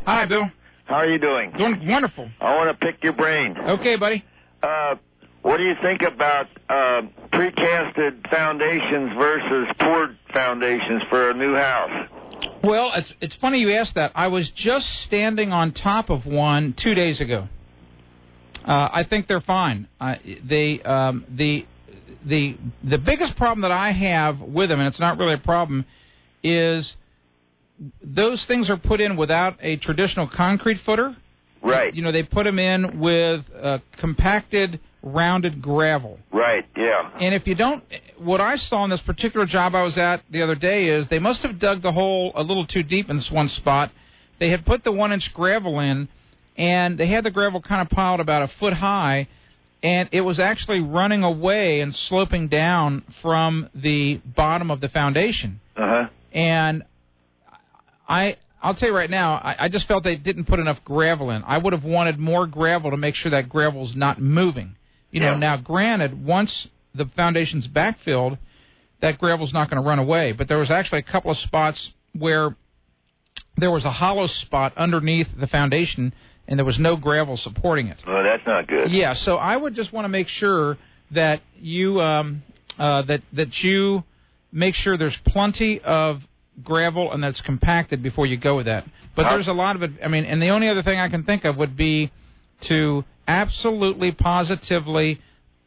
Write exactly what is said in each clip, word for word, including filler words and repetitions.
Hi, Bill. How are you doing? Doing wonderful. I want to pick your brain. Okay, buddy. Uh, what do you think about uh, precasted foundations versus poured foundations for a new house? Well, it's it's funny you asked that. I was just standing on top of one two days ago. Uh, I think they're fine. Uh, they um, the the the biggest problem that I have with them, and it's not really a problem, is those things are put in without a traditional concrete footer. Right. You know, they put them in with uh, compacted, rounded gravel. Right, yeah. And if you don't, what I saw in this particular job I was at the other day is they must have dug the hole a little too deep in this one spot. They had put the one-inch gravel in, and they had the gravel kind of piled about a foot high, and it was actually running away and sloping down from the bottom of the foundation. Uh-huh. And I, I'll tell you right now, I, I just felt they didn't put enough gravel in. I would have wanted more gravel to make sure that gravel's not moving. You know, yeah. Now, granted, once the foundation's backfilled, that gravel's not going to run away. But there was actually a couple of spots where there was a hollow spot underneath the foundation, and there was no gravel supporting it. Oh, that's not good. Yeah, so I would just want to make sure that you um, uh, that that you make sure there's plenty of gravel and that's compacted before you go with that. But How? there's a lot of it. I mean, and the only other thing I can think of would be to absolutely, positively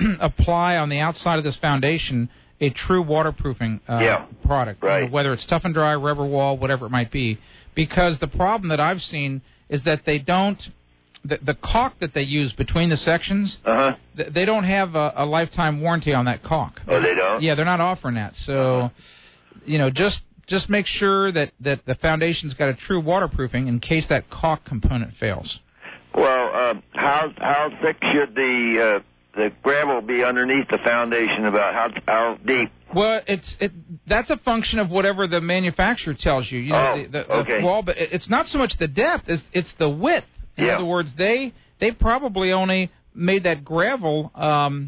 apply on the outside of this foundation a true waterproofing uh, yeah. product, right. you know, whether it's Tough and Dry, rubber wall, whatever it might be. Because the problem that I've seen is that they don't, the, the caulk that they use between the sections, uh-huh. th- they don't have a, a lifetime warranty on that caulk. Oh, they don't? Yeah, they're not offering that. So, uh-huh. you know, just just make sure that, that the foundation's got a true waterproofing in case that caulk component fails. Well, uh, how how thick should the uh, the gravel be underneath the foundation? About how how deep? Well, it's it. That's a function of whatever the manufacturer tells you. You know, oh, the, the, okay. the wall, but it's not so much the depth; it's it's the width. In yeah. other words, they they probably only made that gravel. Um,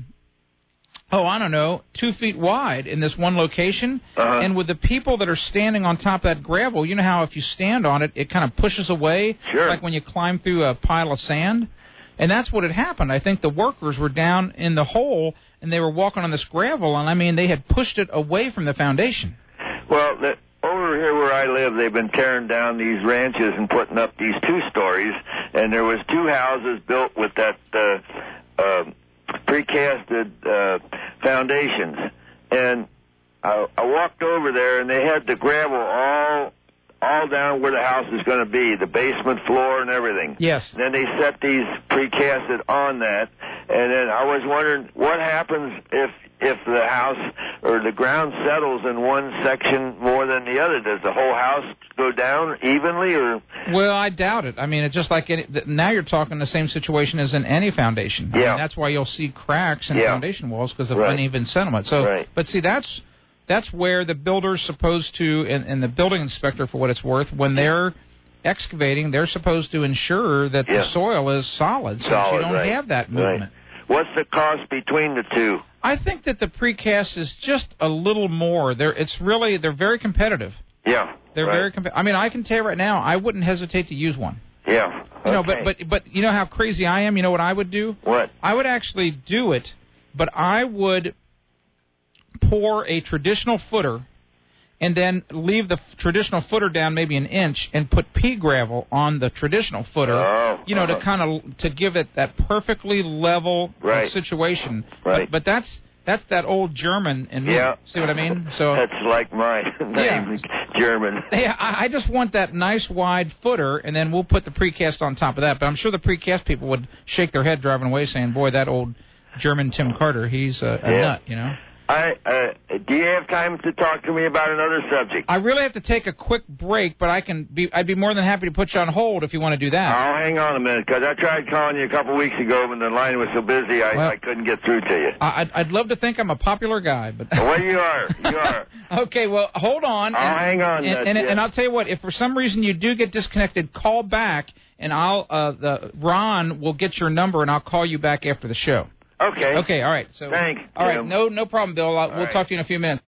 Oh, I don't know, two feet wide in this one location. Uh-huh. And with the people that are standing on top of that gravel, you know how if you stand on it, it kind of pushes away, sure. like when you climb through a pile of sand. And that's what had happened. I think the workers were down in the hole, and they were walking on this gravel, and, I mean, they had pushed it away from the foundation. Well, the, over here where I live, they've been tearing down these ranches and putting up these two stories, and there was two houses built with that uh, uh, precasted uh, foundations, and I, I walked over there, and they had the gravel all all down where the house is going to be, the basement floor and everything. Yes. And then they set these precasted on that, and then I was wondering what happens if if the house or the ground settles in one section more than the other. Does the whole house go down evenly, or? Well, I doubt it. I mean, it's just like any, now you're talking the same situation as in any foundation. I yeah. mean, that's why you'll see cracks in yeah. foundation walls because of right. uneven settlement. So, right. but see, that's that's where the builder's supposed to, and, and the building inspector, for what it's worth, when they're excavating, they're supposed to ensure that yeah. the soil is solid, so solid, that you don't right. have that movement. Right. What's the cost between the two? I think that the precast is just a little more. They're it's really they're very competitive. Yeah, they're right. very. Comp- I mean, I can tell you right now, I wouldn't hesitate to use one. Yeah, okay. You know, but but but you know how crazy I am. You know what I would do? What? I would actually do it, but I would pour a traditional footer, and then leave the f- traditional footer down maybe an inch, and put pea gravel on the traditional footer. Oh, you know, uh-huh. to kind of to give it that perfectly level right. situation. Right. But, but that's that's that old German in me. Yeah. See what I mean? So that's like my name, yeah. German. Yeah, I, I just want that nice wide footer, and then we'll put the precast on top of that. But I'm sure the precast people would shake their head driving away, saying, "Boy, that old German Tim Carter, he's a, a yeah. nut," you know. I, uh, do you have time to talk to me about another subject? I really have to take a quick break, but I can be, I'd be more than happy to put you on hold if you want to do that. I'll hang on a minute, because I tried calling you a couple weeks ago when the line was so busy I, well, I couldn't get through to you. I'd, I'd love to think I'm a popular guy, but... Well, you are. You are. Okay, well, hold on. I'll and, hang on. And, that, and, yeah. and I'll tell you what, if for some reason you do get disconnected, call back, and I'll, uh, the, Ron will get your number, and I'll call you back after the show. Okay. Okay, all right. So, Thanks. All right, Jim. no, no problem, Bill. I'll, we'll right. talk to you in a few minutes.